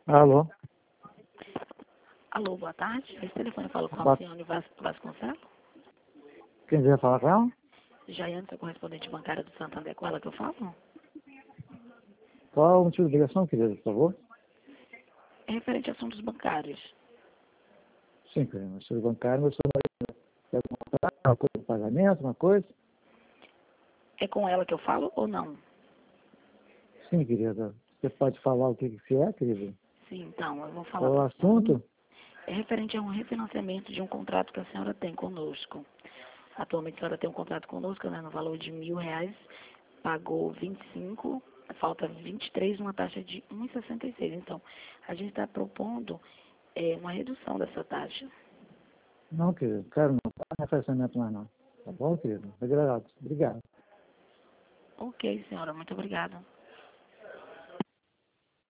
Alô? Alô, boa tarde. Esse telefone fala com a Boa- Alcione Vasconcelos. Quem quiser falar com ela? Jaiane, sou correspondente bancária do Santander, com ela que eu falo. Qual é o motivo de ligação, querida, por favor? É referente a assuntos bancários. Sim, querida. Eu sou bancário, eu sou uma coisa de pagamento, uma coisa? É com ela que eu falo ou não? Sim, querida. Você pode falar o que é, querida? Sim, então, eu vou falar Qual é o para a senhora. assunto? É referente a um refinanciamento de um contrato que a senhora tem conosco. Atualmente a senhora tem um contrato conosco, né, no valor de R$ 1.000, pagou 25, falta 23, uma taxa de 1,66. Então, a gente está propondo uma redução dessa taxa. Não, querido. Quero não. Não é refinanciamento mais não. Tá bom, querido? Obrigado. Ok, senhora, muito obrigada.